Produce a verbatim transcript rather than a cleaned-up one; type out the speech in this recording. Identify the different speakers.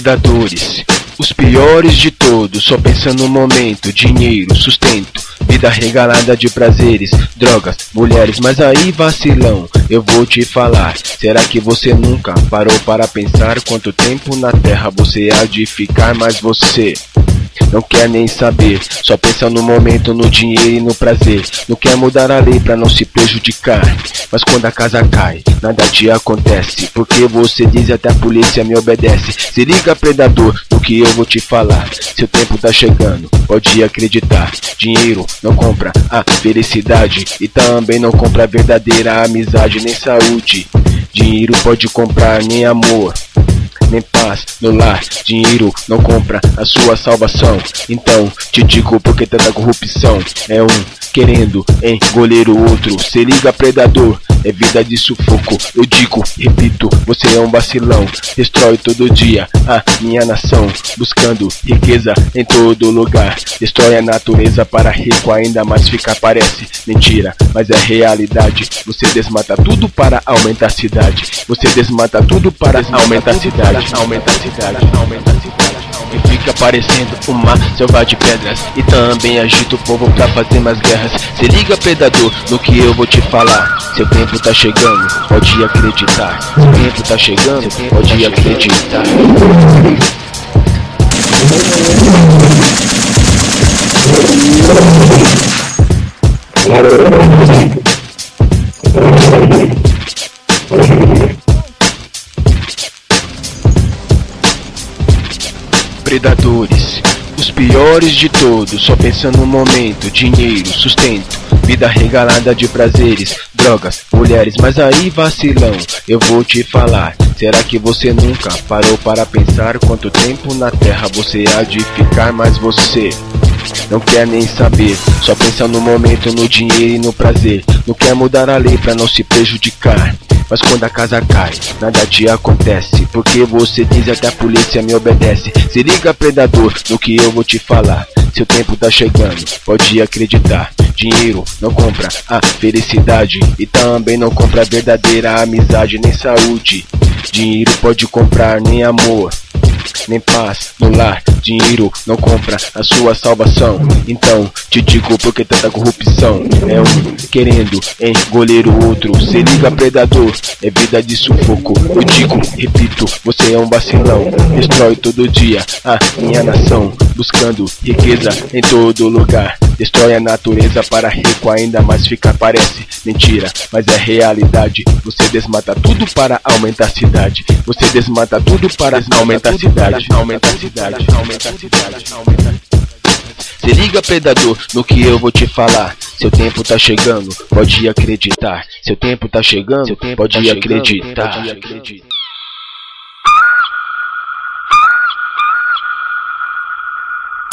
Speaker 1: Predadores, os piores de todos, só pensando no momento, dinheiro, sustento, vida regalada de prazeres, drogas, mulheres, mas aí vacilão, eu vou te falar, será que você nunca parou para pensar quanto tempo na terra você há de ficar, mas você não quer nem saber, só pensa no momento, no dinheiro e no prazer. Não quer mudar a lei pra não se prejudicar, mas quando a casa cai, nada te acontece, porque você diz até a polícia me obedece. Se liga, predador, no que eu vou te falar, seu tempo tá chegando, pode acreditar. Dinheiro não compra a felicidade e também não compra a verdadeira amizade nem saúde. Dinheiro pode comprar nem amor, nem paz no lar. Dinheiro não compra a sua salvação. Então te digo porque tanta corrupção. É um querendo engolir o outro. Se liga, predador, é vida de sufoco. Eu digo, repito, você é um vacilão. Destrói todo dia a minha nação, buscando riqueza em todo lugar. Destrói a natureza para rico ainda mais ficar. Parece mentira, mas é realidade. Você desmata tudo para aumentar a cidade. Você desmata tudo para aumentar a cidade. Aumenta a cidade, aumenta a cidade. E fica parecendo uma selva de pedras, e também agita o povo pra fazer mais guerras. Se liga, predador, no que eu vou te falar, seu tempo tá chegando, pode acreditar. Seu tempo tá chegando, pode acreditar. Predadores, os piores de todos, só pensando no momento, dinheiro, sustento, vida regalada de prazeres, drogas, mulheres, mas aí vacilão, eu vou te falar, será que você nunca parou para pensar quanto tempo na terra você há de ficar, mas você não quer nem saber, só pensa no momento, no dinheiro e no prazer. Não quer mudar a lei pra não se prejudicar, mas quando a casa cai, nada te acontece, porque você diz até a polícia me obedece. Se liga, predador, no que eu vou te falar, seu tempo tá chegando, pode acreditar. Dinheiro não compra a felicidade e também não compra a verdadeira amizade nem saúde. Dinheiro pode comprar nem amor, nem paz no lar. Dinheiro não compra a sua salvação. Então te digo porque tanta corrupção. É um querendo engolir o outro. Se liga, predador, é vida de sufoco. Eu digo, repito, você é um vacilão. Destrói todo dia a minha nação, buscando riqueza em todo lugar. Destrói a natureza para rico ainda mais ficar. Parece mentira, mas é realidade. Você desmata tudo para aumentar a cidade. Você desmata tudo para aumentar a cidade. Aumenta a cidade, aumenta a cidade, aumenta a cidade. Se liga, predador, no que eu vou te falar, seu tempo tá chegando, pode acreditar. Seu tempo tá chegando, pode acreditar.